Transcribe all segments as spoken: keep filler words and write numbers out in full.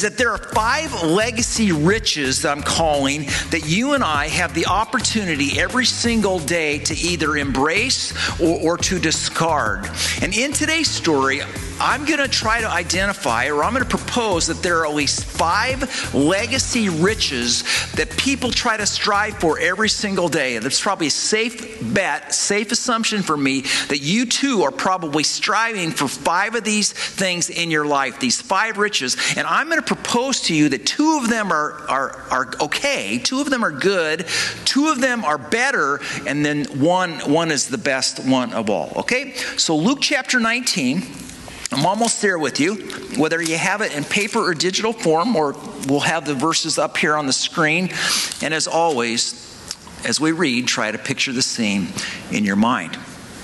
is that there are five legacy riches that I'm calling that you and I have the opportunity every single day to either embrace or, or to discard. And in today's story, I'm going to try to identify, or I'm going to propose that there are at least five legacy riches that people try to strive for every single day. That's probably a safe bet, safe assumption for me that you too are probably striving for five of these things in your life, these five riches. And I'm going to propose to you that two of them are, are, are okay, two of them are good, two of them are better, and then one, one is the best one of all. Okay? So Luke chapter nineteen. I'm almost there with you, whether you have it in paper or digital form, or we'll have the verses up here on the screen. And as always, as we read, try to picture the scene in your mind.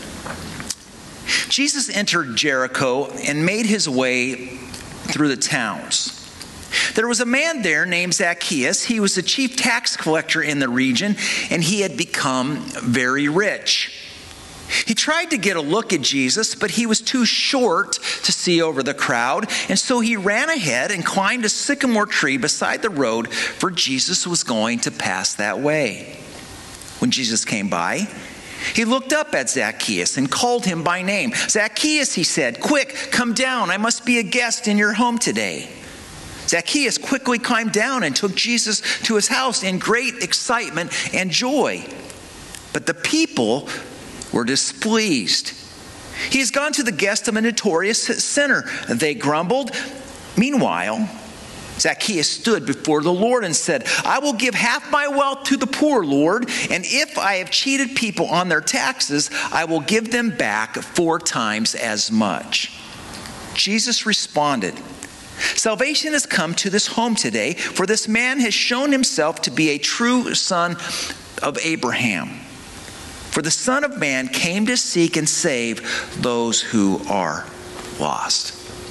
Jesus entered Jericho and made his way through the towns. There was a man there named Zacchaeus. He was the chief tax collector in the region, and he had become very rich. He tried to get a look at Jesus, but he was too short to see over the crowd, and so he ran ahead and climbed a sycamore tree beside the road, for Jesus was going to pass that way. When Jesus came by, he looked up at Zacchaeus and called him by name. "Zacchaeus," he said, "quick, come down. I must be a guest in your home today." Zacchaeus quickly climbed down and took Jesus to his house in great excitement and joy. But the people were displeased. "He has gone to the guest of a notorious sinner," they grumbled. Meanwhile, Zacchaeus stood before the Lord and said, "I will give half my wealth to the poor, Lord, and if I have cheated people on their taxes, I will give them back four times as much." Jesus responded, "Salvation has come to this home today, for this man has shown himself to be a true son of Abraham. For the Son of Man came to seek and save those who are lost."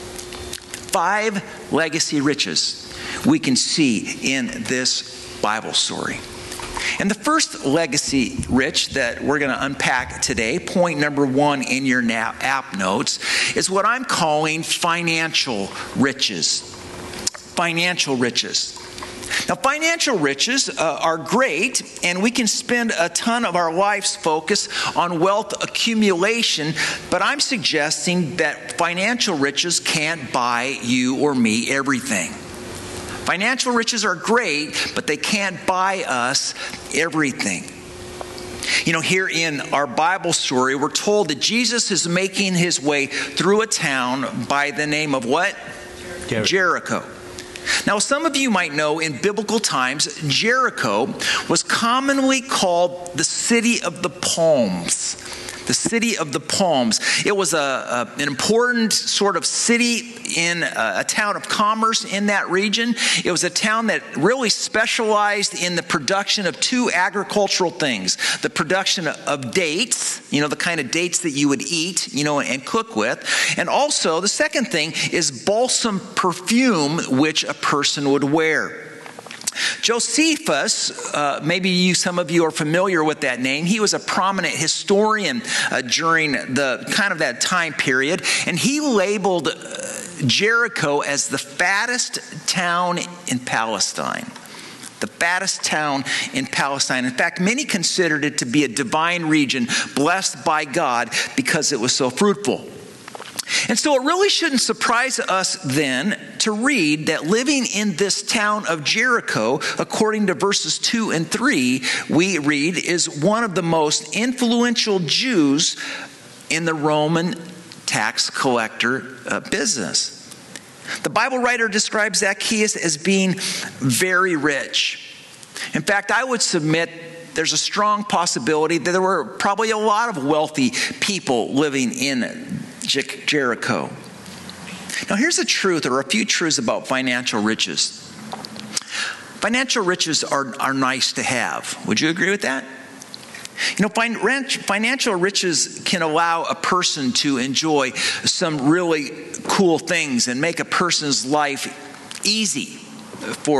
Five legacy riches we can see in this Bible story. And the first legacy rich that we're going to unpack today, point number one in your app notes, is what I'm calling financial riches. Financial riches. Now, financial riches uh, are great, and we can spend a ton of our life's focus on wealth accumulation, but I'm suggesting that financial riches can't buy you or me everything. Financial riches are great, but they can't buy us everything. You know, here in our Bible story, we're told that Jesus is making his way through a town by the name of what? Jericho. Jericho. Now, some of you might know in biblical times, Jericho was commonly called the City of the Palms. The City of the Palms. It was a, a, an important sort of city in a, a town of commerce in that region. It was a town that really specialized in the production of two agricultural things. The production of dates, you know, the kind of dates that you would eat, you know, and cook with. And also, the second thing is balsam perfume, which a person would wear. Josephus, uh, maybe you, some of you are familiar with that name. He was a prominent historian uh, during the kind of that time period, and he labeled uh, Jericho as the fattest town in Palestine. The fattest town in Palestine. In fact, many considered it to be a divine region blessed by God because it was so fruitful. And so it really shouldn't surprise us then to read that living in this town of Jericho, according to verses two and three, we read is one of the most influential Jews in the Roman tax collector uh, business. The Bible writer describes Zacchaeus as being very rich. In fact, I would submit there's a strong possibility that there were probably a lot of wealthy people living in Jericho. Now, here's the truth, or a few truths about financial riches. Financial riches are, are nice to have. Would you agree with that? You know, financial riches can allow a person to enjoy some really cool things and make a person's life easy for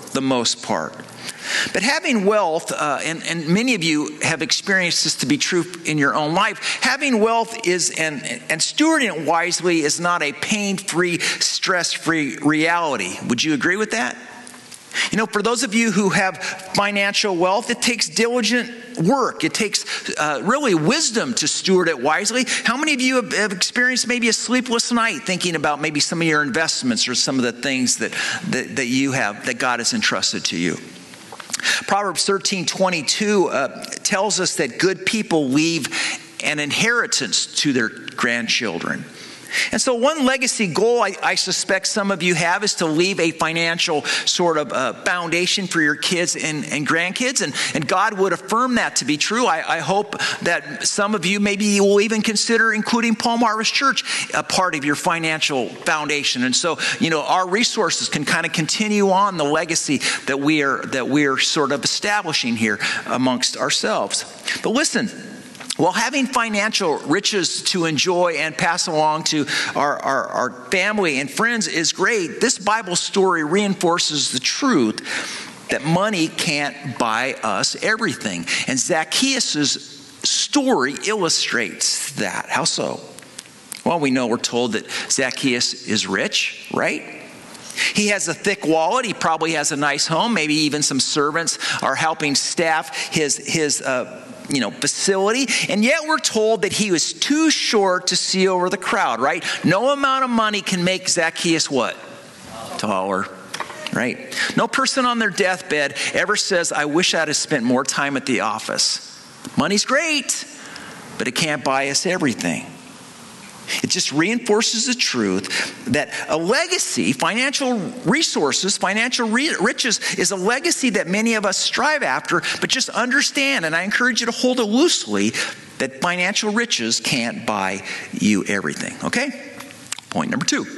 the most part. But having wealth, uh, and, and many of you have experienced this to be true in your own life, having wealth is, and, and stewarding it wisely is not a pain-free, stress-free reality. Would you agree with that? You know, for those of you who have financial wealth, it takes diligent work. It takes uh, really wisdom to steward it wisely. How many of you have, have experienced maybe a sleepless night thinking about maybe some of your investments or some of the things that, that, that you have, that God has entrusted to you? Proverbs thirteen twenty-two uh, tells us that good people leave an inheritance to their grandchildren. And so one legacy goal I, I suspect some of you have is to leave a financial sort of uh, foundation for your kids and, and grandkids. And, and God would affirm that to be true. I, I hope that some of you maybe will even consider including Palm Harvest Church a part of your financial foundation. And so, you know, our resources can kind of continue on the legacy that we are, that we are sort of establishing here amongst ourselves. But listen, while having financial riches to enjoy and pass along to our, our, our family and friends is great, this Bible story reinforces the truth that money can't buy us everything. And Zacchaeus' story illustrates that. How so? Well, we know we're told that Zacchaeus is rich, right? He has a thick wallet. He probably has a nice home. Maybe even some servants are helping staff his his uh, you know, facility. And yet we're told that he was too short to see over the crowd, right? No amount of money can make Zacchaeus what? Taller, right? No person on their deathbed ever says, I wish I'd have spent more time at the office. Money's great, but it can't buy us everything. It just reinforces the truth that a legacy, financial resources, financial re- riches is a legacy that many of us strive after, but just understand, and I encourage you to hold it loosely, that financial riches can't buy you everything, okay? Point number two.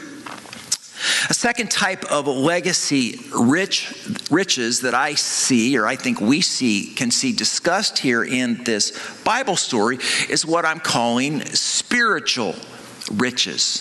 A second type of legacy rich riches that I see, or I think we see, can see discussed here in this Bible story is what I'm calling spiritual riches.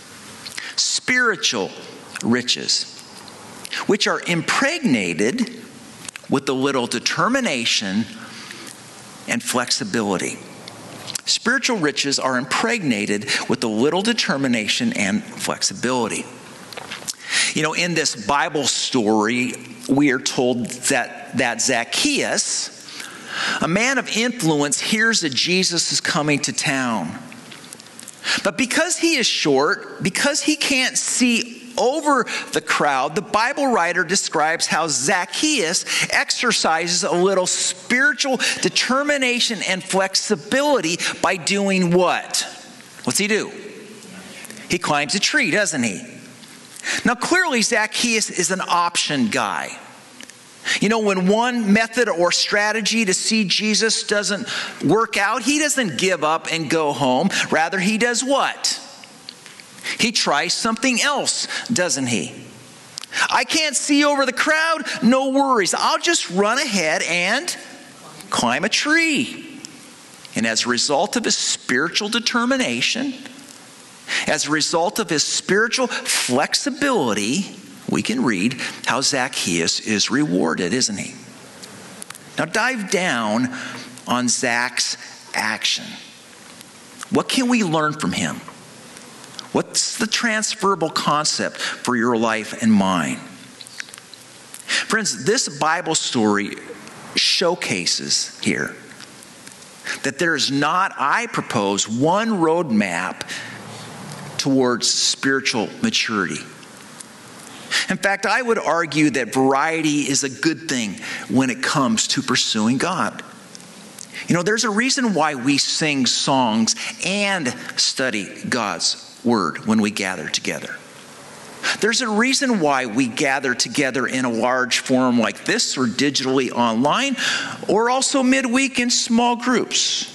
Spiritual riches, which are impregnated with a little determination and flexibility. Spiritual riches are impregnated with a little determination and flexibility. You know, in this Bible story, we are told that, that Zacchaeus, a man of influence, hears that Jesus is coming to town. But because he is short, because he can't see over the crowd, the Bible writer describes how Zacchaeus exercises a little spiritual determination and flexibility by doing what? What's he do? He climbs a tree, doesn't he? Now, clearly, Zacchaeus is an option guy. You know, when one method or strategy to see Jesus doesn't work out, he doesn't give up and go home. Rather, he does what? He tries something else, doesn't he? I can't see over the crowd, no worries. I'll just run ahead and climb a tree. And as a result of his spiritual determination, as a result of his spiritual flexibility, we can read how Zacchaeus is rewarded, isn't he? Now dive down on Zach's action. What can we learn from him? What's the transferable concept for your life and mine? Friends, this Bible story showcases here that there is not, I propose, one roadmap towards spiritual maturity. In fact, I would argue that variety is a good thing when it comes to pursuing God. You know, there's a reason why we sing songs and study God's word when we gather together. There's a reason why we gather together in a large forum like this, or digitally online, or also midweek in small groups.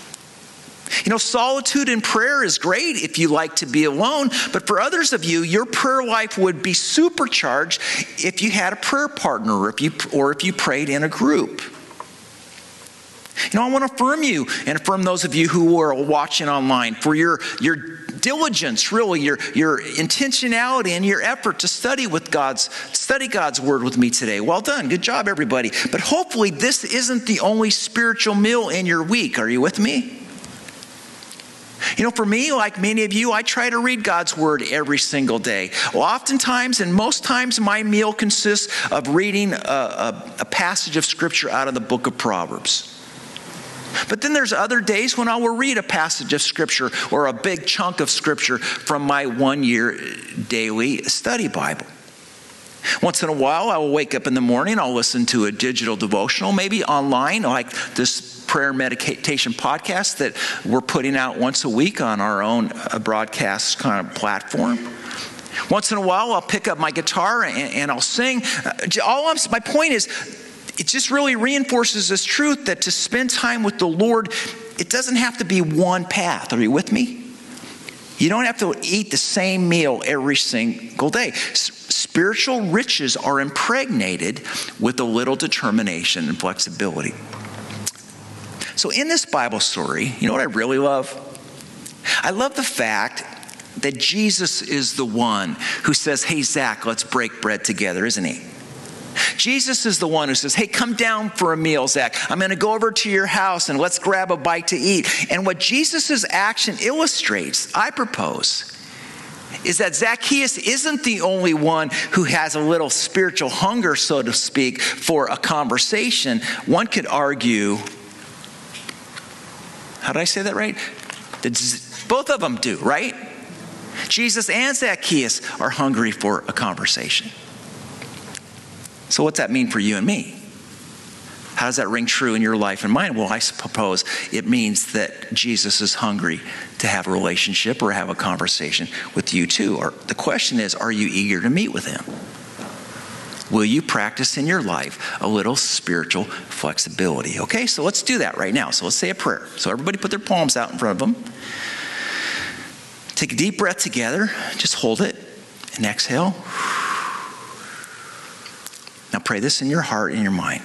You know, solitude in prayer is great if you like to be alone, but for others of you, your prayer life would be supercharged if you had a prayer partner, or if you, or if you prayed in a group. You know, I want to affirm you and affirm those of you who are watching online for your, your diligence, really, your, your intentionality and your effort to study with God's, study God's word with me today. Well done. Good job, everybody. But hopefully this isn't the only spiritual meal in your week. Are you with me? You know, for me, like many of you, I try to read God's word every single day. Well, oftentimes and most times my meal consists of reading a, a, a passage of scripture out of the book of Proverbs. But then there's other days when I will read a passage of scripture or a big chunk of scripture from my one-year daily study Bible. Once in a while, I will wake up in the morning, I'll listen to a digital devotional, maybe online, like this prayer meditation podcast that we're putting out once a week on our own broadcast kind of platform. Once in a while, I'll pick up my guitar and, and I'll sing. All I'm, my point is, it just really reinforces this truth that to spend time with the Lord, it doesn't have to be one path. Are you with me? You don't have to eat the same meal every single day. S- spiritual riches are impregnated with a little determination and flexibility. So in this Bible story, you know what I really love? I love the fact that Jesus is the one who says, hey, Zach, let's break bread together, isn't he? Jesus is the one who says, hey, come down for a meal, Zach. I'm going to go over to your house and let's grab a bite to eat. And what Jesus' action illustrates, I propose, is that Zacchaeus isn't the only one who has a little spiritual hunger, so to speak, for a conversation. One could argue, how did I say that right? Both of them do, right? Jesus and Zacchaeus are hungry for a conversation. So what's that mean for you and me? How does that ring true in your life and mine? Well, I suppose it means that Jesus is hungry to have a relationship or have a conversation with you too. Or the question is, are you eager to meet with him? Will you practice in your life a little spiritual flexibility? Okay, so let's do that right now. So let's say a prayer. So everybody put their palms out in front of them. Take a deep breath together. Just hold it and exhale. Now pray this in your heart and your mind.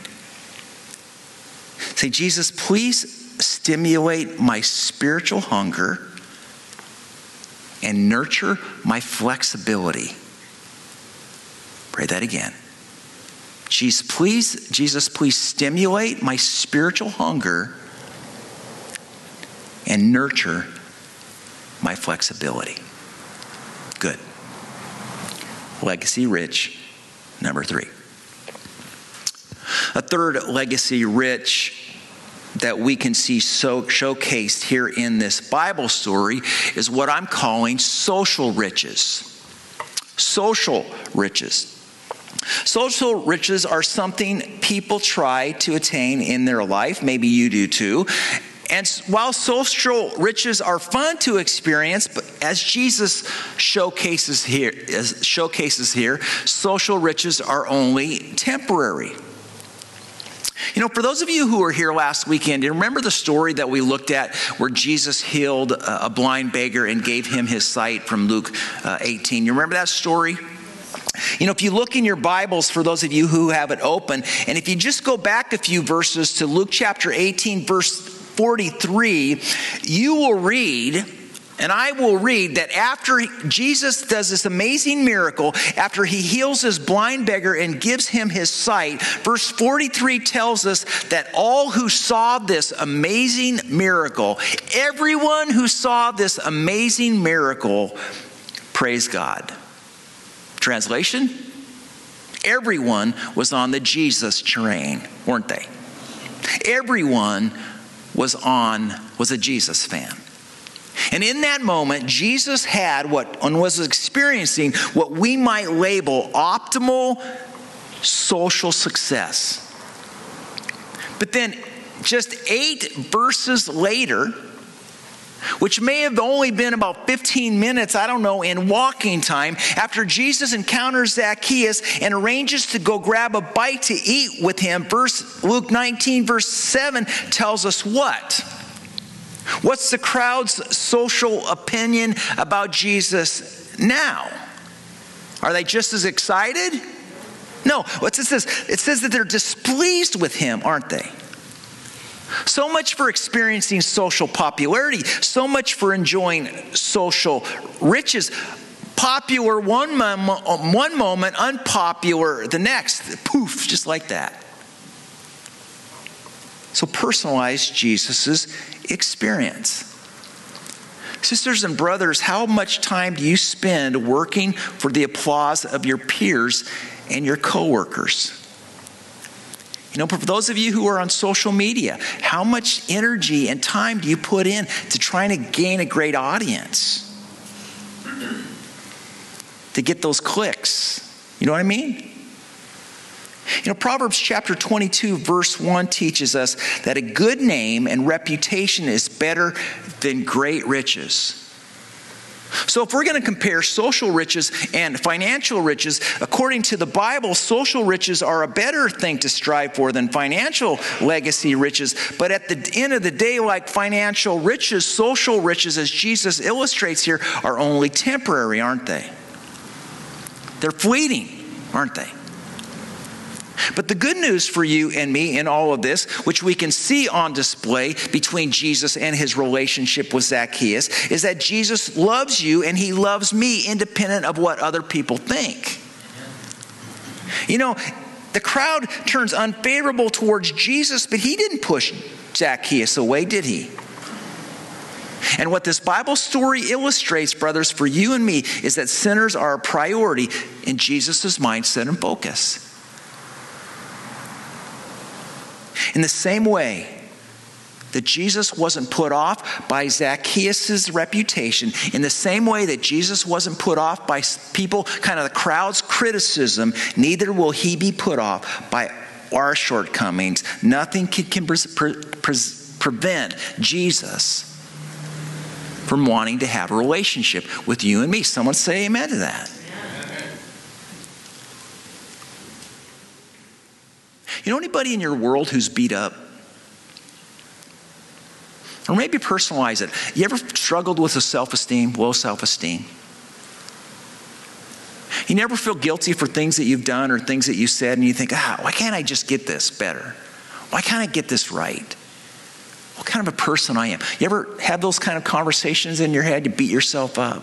Say, Jesus, please stimulate my spiritual hunger and nurture my flexibility. Pray that again. Jesus, please, Jesus, please stimulate my spiritual hunger and nurture my flexibility. Good. Legacy rich, number three. A third legacy rich that we can see so showcased here in this Bible story is what I'm calling social riches. Social riches. Social riches are something people try to attain in their life. Maybe you do too. And while social riches are fun to experience, but as Jesus showcases here, as showcases here, social riches are only temporary. You know, for those of you who were here last weekend, do you remember the story that we looked at where Jesus healed a blind beggar and gave him his sight from Luke eighteen? You remember that story? You know, if you look in your Bibles, for those of you who have it open, and if you just go back a few verses to Luke chapter eighteen, verse forty-three, you will read, and I will read, that after Jesus does this amazing miracle, after he heals this blind beggar and gives him his sight, verse forty-three tells us that all who saw this amazing miracle, everyone who saw this amazing miracle, praise God. Translation? Everyone was on the Jesus train, weren't they? Everyone was on, was a Jesus fan. And in that moment, Jesus had what, and was experiencing what we might label optimal social success. But then just eight verses later, which may have only been about fifteen minutes, I don't know, in walking time, after Jesus encounters Zacchaeus and arranges to go grab a bite to eat with him, verse Luke nineteen, verse seven tells us what? What's the crowd's social opinion about Jesus now? Are they just as excited? No. What's it says? It says that they're displeased with him, aren't they? So much for experiencing social popularity. So much for enjoying social riches. Popular one, mom- one moment, unpopular the next. Poof, just like that. So personalize Jesus' experience. Sisters and brothers, how much time do you spend working for the applause of your peers and your coworkers? You know, for those of you who are on social media, how much energy and time do you put in to trying to gain a great audience? To get those clicks. You know what I mean? You know, Proverbs chapter twenty-two, verse one teaches us that a good name and reputation is better than great riches. So if we're going to compare social riches and financial riches, according to the Bible, social riches are a better thing to strive for than financial legacy riches. But at the end of the day, like financial riches, social riches, as Jesus illustrates here, are only temporary, aren't they? They're fleeting, aren't they? But the good news for you and me in all of this, which we can see on display between Jesus and his relationship with Zacchaeus, is that Jesus loves you and he loves me independent of what other people think. You know, the crowd turns unfavorable towards Jesus, but he didn't push Zacchaeus away, did he? And what this Bible story illustrates, brothers, for you and me, is that sinners are a priority in Jesus' mindset and focus. In the same way that Jesus wasn't put off by Zacchaeus' reputation, in the same way that Jesus wasn't put off by people, kind of the crowd's criticism, neither will he be put off by our shortcomings. Nothing can, can pre- pre- prevent Jesus from wanting to have a relationship with you and me. Someone say amen to that. You know anybody in your world who's beat up? Or maybe personalize it. You ever struggled with a self-esteem, low self-esteem? You never feel guilty for things that you've done or things that you said, and you think, ah, why can't I just get this better? Why can't I get this right? What kind of a person I am? You ever have those kind of conversations in your head? You beat yourself up.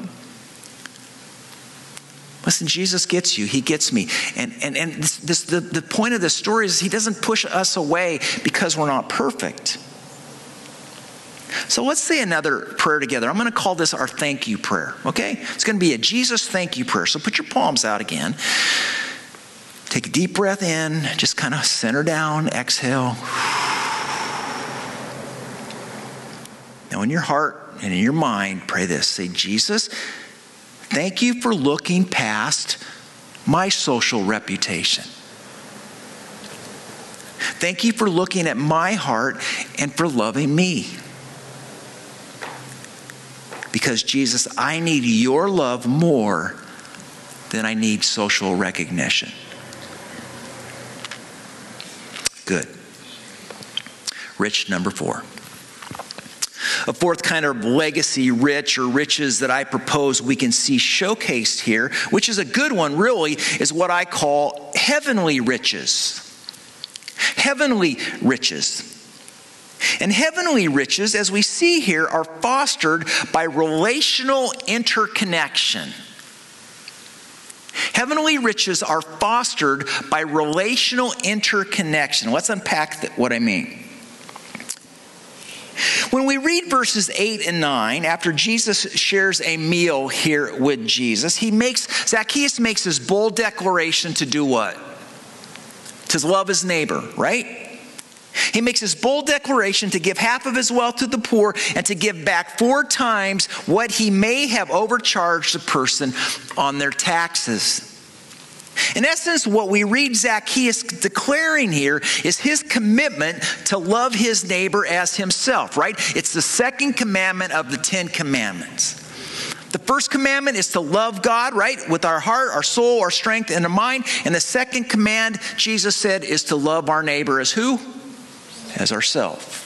Listen, Jesus gets you. He gets me. And and, and this, this, the, the point of this story is he doesn't push us away because we're not perfect. So let's say another prayer together. I'm going to call this our thank you prayer, okay? It's going to be a Jesus thank you prayer. So put your palms out again. Take a deep breath in. Just kind of center down. Exhale. Now in your heart and in your mind, pray this. Say, Jesus, thank you for looking past my social reputation. Thank you for looking at my heart and for loving me. Because, Jesus, I need your love more than I need social recognition. Good. Rich, number four. A fourth kind of legacy rich or riches that I propose we can see showcased here, which is a good one really, is what I call heavenly riches. Heavenly riches. And heavenly riches, as we see here, are fostered by relational interconnection. Heavenly riches are fostered by relational interconnection. Let's unpack that, what I mean. When we read verses eight and nine, after Jesus shares a meal here with Jesus, he makes, Zacchaeus makes his bold declaration to do what? To love his neighbor, right? He makes his bold declaration to give half of his wealth to the poor and to give back four times what he may have overcharged the person on their taxes. In essence, what we read Zacchaeus declaring here is his commitment to love his neighbor as himself, right? It's the second commandment of the Ten Commandments. The first commandment is to love God, right? With our heart, our soul, our strength, and our mind. And the second command, Jesus said, is to love our neighbor as who? As ourselves.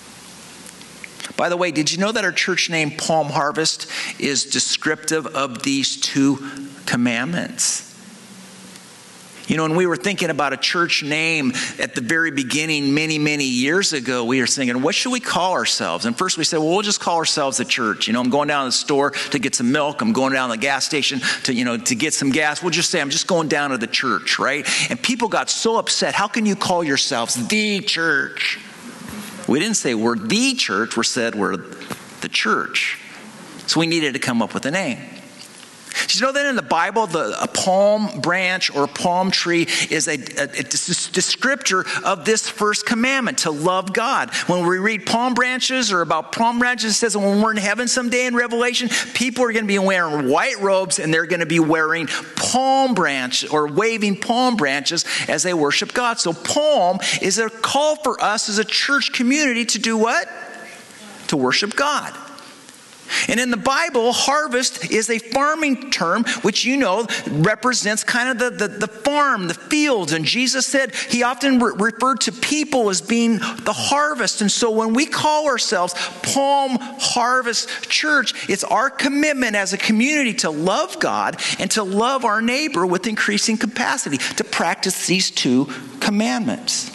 By the way, did you know that our church name Palm Harvest is descriptive of these two commandments? You know, when we were thinking about a church name at the very beginning many, many years ago, we were thinking, what should we call ourselves? And first we said, well, we'll just call ourselves the church. You know, I'm going down to the store to get some milk. I'm going down to the gas station to, you know, to get some gas. We'll just say, I'm just going down to the church, right? And people got so upset. How can you call yourselves the church? We didn't say we're the church. We said we're the church. So we needed to come up with a name. Did you know that in the Bible, the, a palm branch or a palm tree is a, a, a descriptor of this first commandment, to love God? When we read palm branches or about palm branches, it says that when we're in heaven someday in Revelation, people are going to be wearing white robes and they're going to be wearing palm branch or waving palm branches as they worship God. So palm is a call for us as a church community to do what? To worship God. And in the Bible, harvest is a farming term, which you know represents kind of the, the, the farm, the fields. And Jesus said he often re- referred to people as being the harvest. And so when we call ourselves Palm Harvest Church, it's our commitment as a community to love God and to love our neighbor with increasing capacity, to practice these two commandments.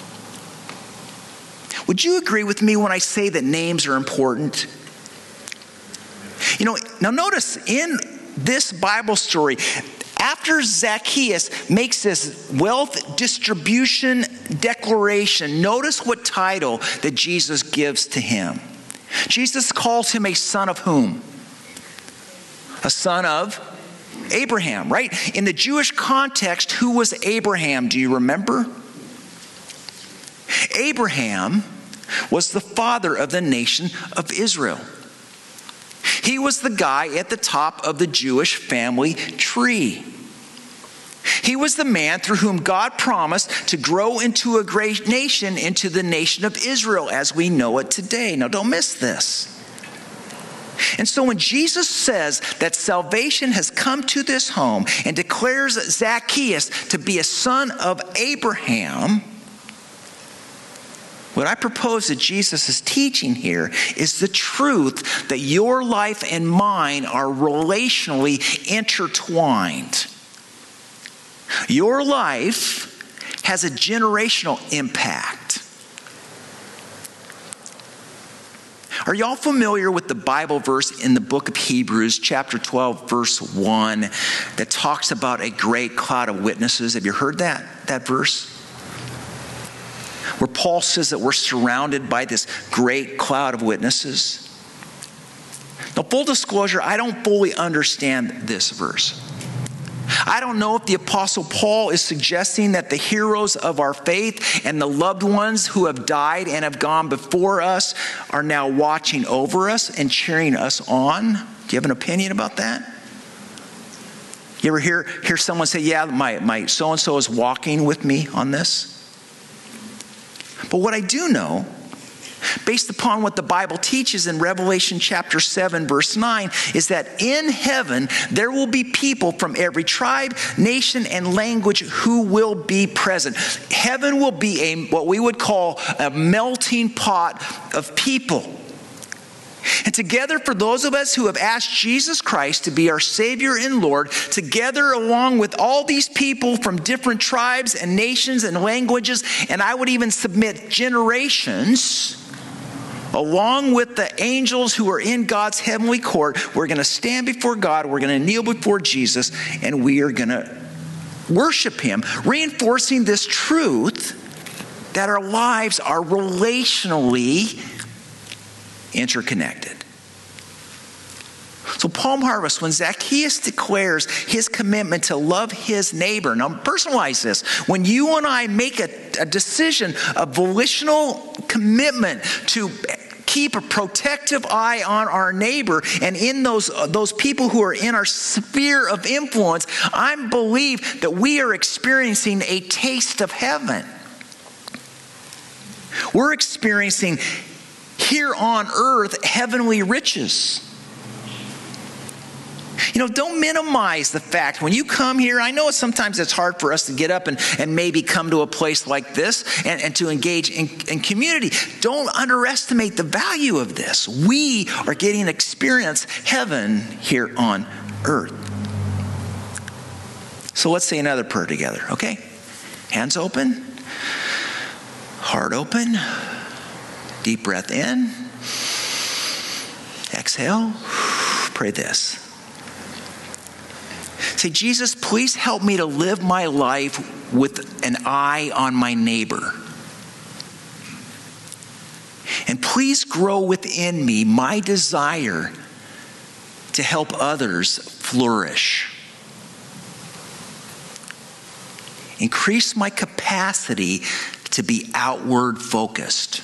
Would you agree with me when I say that names are important? You know, now notice in this Bible story, after Zacchaeus makes this wealth distribution declaration, notice what title that Jesus gives to him. Jesus calls him a son of whom? A son of Abraham, right? In the Jewish context, who was Abraham? Do you remember? Abraham was the father of the nation of Israel. He was the guy at the top of the Jewish family tree. He was the man through whom God promised to grow into a great nation, into the nation of Israel as we know it today. Now, don't miss this. And so when Jesus says that salvation has come to this home and declares Zacchaeus to be a son of Abraham, what I propose that Jesus is teaching here is the truth that your life and mine are relationally intertwined. Your life has a generational impact. Are y'all familiar with the Bible verse in the book of Hebrews, chapter twelve, verse one, that talks about a great cloud of witnesses? Have you heard that, that verse? Where Paul says that we're surrounded by this great cloud of witnesses. Now, full disclosure, I don't fully understand this verse. I don't know if the Apostle Paul is suggesting that the heroes of our faith and the loved ones who have died and have gone before us are now watching over us and cheering us on. Do you have an opinion about that? You ever hear, hear someone say, yeah, my, my so-and-so is walking with me on this? But what I do know, based upon what the Bible teaches in Revelation chapter seven, verse nine, is that in heaven there will be people from every tribe, nation, and language who will be present. Heaven will be a what we would call a melting pot of people. And together, for those of us who have asked Jesus Christ to be our Savior and Lord, together along with all these people from different tribes and nations and languages, and I would even submit generations, along with the angels who are in God's heavenly court, we're going to stand before God, we're going to kneel before Jesus, and we are going to worship Him, reinforcing this truth that our lives are relationally interconnected. So Palm Harvest, when Zacchaeus declares his commitment to love his neighbor, now personalize this. When you and I make a, a decision, a volitional commitment to keep a protective eye on our neighbor and in those, uh, those people who are in our sphere of influence, I believe that we are experiencing a taste of heaven. We're experiencing here on earth heavenly riches. You know, don't minimize the fact when you come here. I know sometimes it's hard for us to get up and, and maybe come to a place like this and, and to engage in, in community. Don't underestimate the value of this. We are getting to experience heaven here on earth. So let's say another prayer together, okay? Hands open, heart open, deep breath in, exhale, pray this. Say, Jesus, please help me to live my life with an eye on my neighbor. And please grow within me my desire to help others flourish. Increase my capacity to be outward focused.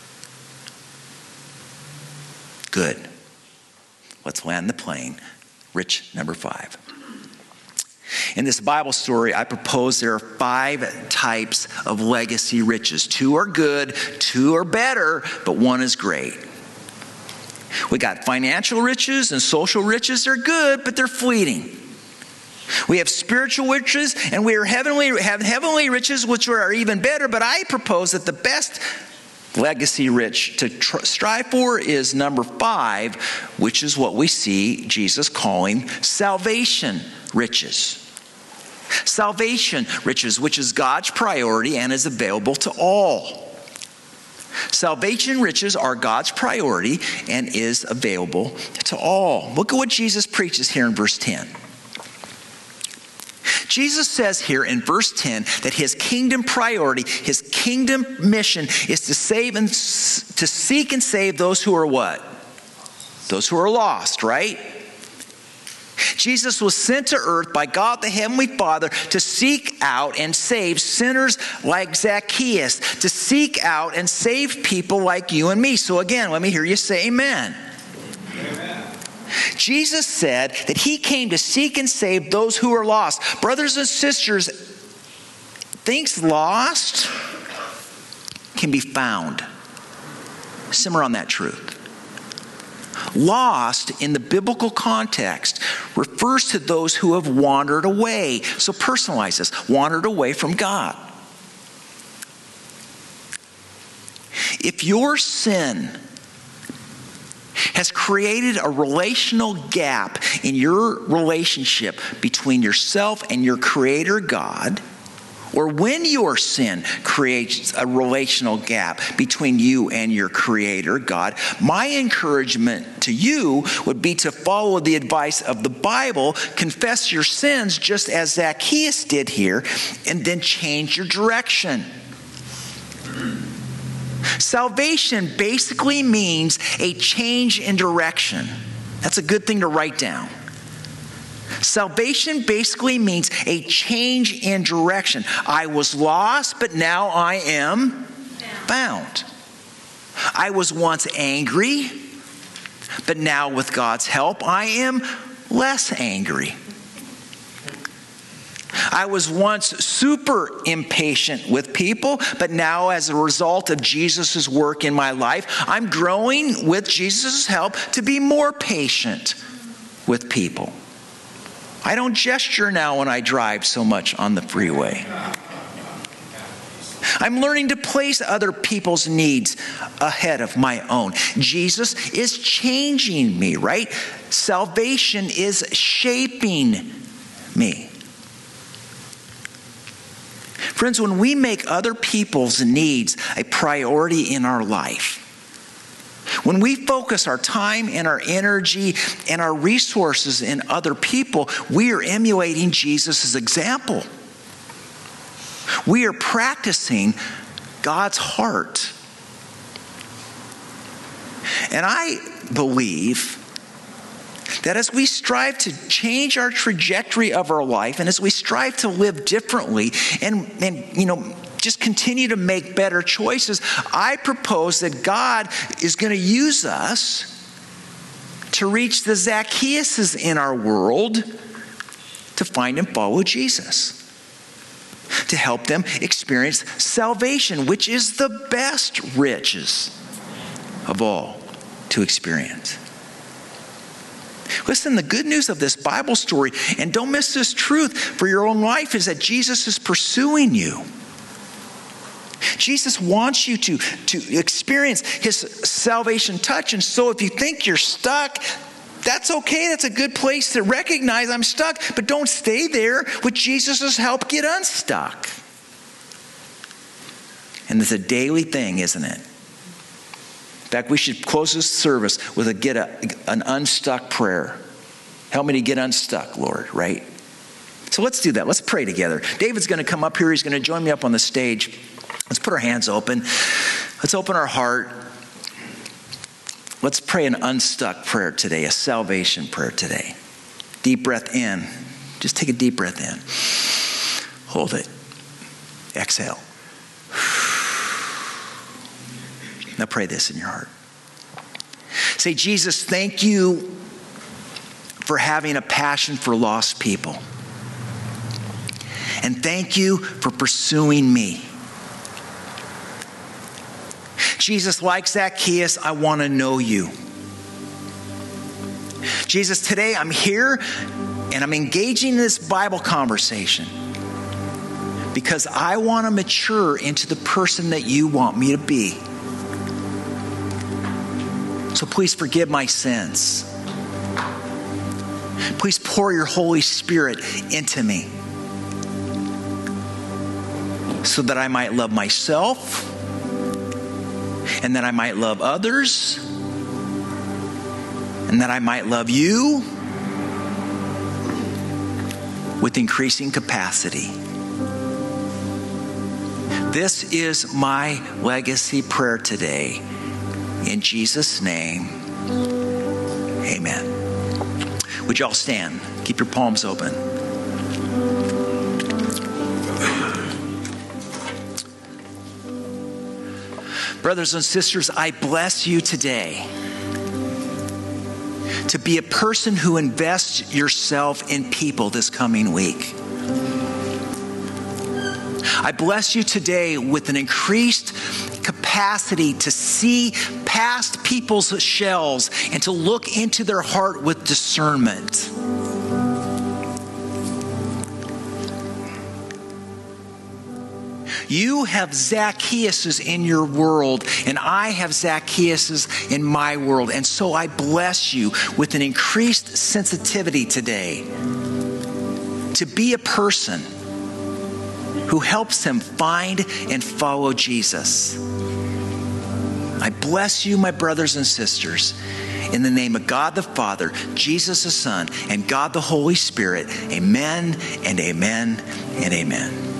Good. Let's land the plane. Rich number five. In this Bible story, I propose there are five types of legacy riches. Two are good, two are better, but one is great. We got financial riches and social riches. They're good, but they're fleeting. We have spiritual riches, and we are heavenly, have heavenly riches, which are even better. But I propose that the best legacy rich to tr- strive for is number five, which is what we see Jesus calling salvation riches. Salvation riches, which is God's priority and is available to all. Salvation riches are God's priority and is available to all. Look at what Jesus preaches here in verse ten. Jesus says here in verse ten that his kingdom priority, his kingdom mission is to save and to seek and save those who are what? Those who are lost, right? Jesus was sent to earth by God the Heavenly Father to seek out and save sinners like Zacchaeus, to seek out and save people like you and me. So again, let me hear you say amen. Amen. Jesus said that he came to seek and save those who are lost. Brothers and sisters, things lost can be found. Simmer on that truth. Lost in the biblical context refers to those who have wandered away. So personalize this, wandered away from God. If your sin has created a relational gap in your relationship between yourself and your Creator God, or when your sin creates a relational gap between you and your Creator God, my encouragement to you would be to follow the advice of the Bible, confess your sins just as Zacchaeus did here, and then change your direction. Salvation basically means a change in direction. That's a good thing to write down. Salvation basically means a change in direction. I was lost, but now I am found. I was once angry, but now with God's help, I am less angry. I was once super impatient with people, but now as a result of Jesus' work in my life, I'm growing with Jesus' help to be more patient with people. I don't gesture now when I drive so much on the freeway. I'm learning to place other people's needs ahead of my own. Jesus is changing me, right? Salvation is shaping me. Friends, when we make other people's needs a priority in our life, when we focus our time and our energy and our resources in other people, we are emulating Jesus' example. We are practicing God's heart. And I believe that as we strive to change our trajectory of our life and as we strive to live differently and, and you know, just continue to make better choices, I propose that God is going to use us to reach the Zacchaeuses in our world to find and follow Jesus, to help them experience salvation, which is the best riches of all to experience. Listen, the good news of this Bible story, and don't miss this truth for your own life, is that Jesus is pursuing you. Jesus wants you to, to experience his salvation touch. And so if you think you're stuck, That's okay. That's a good place to recognize I'm stuck. But don't stay there. With Jesus' help, get unstuck. And it's a daily thing, isn't it? In fact, we should close this service with a get a, an unstuck prayer. Help me to get unstuck, Lord, right? So let's do that. Let's pray together. David's going to come up here. He's going to join me up on the stage. Let's put our hands open. Let's open our heart. Let's pray an unstuck prayer today, a salvation prayer today. Deep breath in. Just take a deep breath in. Hold it. Exhale. Now pray this in your heart. Say, Jesus, thank you for having a passion for lost people. And thank you for pursuing me. Jesus, like Zacchaeus, I want to know you. Jesus, today I'm here and I'm engaging in this Bible conversation because I want to mature into the person that you want me to be. So please forgive my sins. Please pour your Holy Spirit into me so that I might love myself and that I might love others and that I might love you with increasing capacity. This is my legacy prayer today. In Jesus' name, amen. Would you all stand? Keep your palms open. Brothers and sisters, I bless you today to be a person who invests yourself in people this coming week. I bless you today with an increased capacity to see past people's shells and to look into their heart with discernment. You have Zacchaeuses in your world, and I have Zacchaeuses in my world. And so I bless you with an increased sensitivity today to be a person who helps them find and follow Jesus. I bless you, my brothers and sisters, in the name of God the Father, Jesus the Son, and God the Holy Spirit. Amen and amen and amen.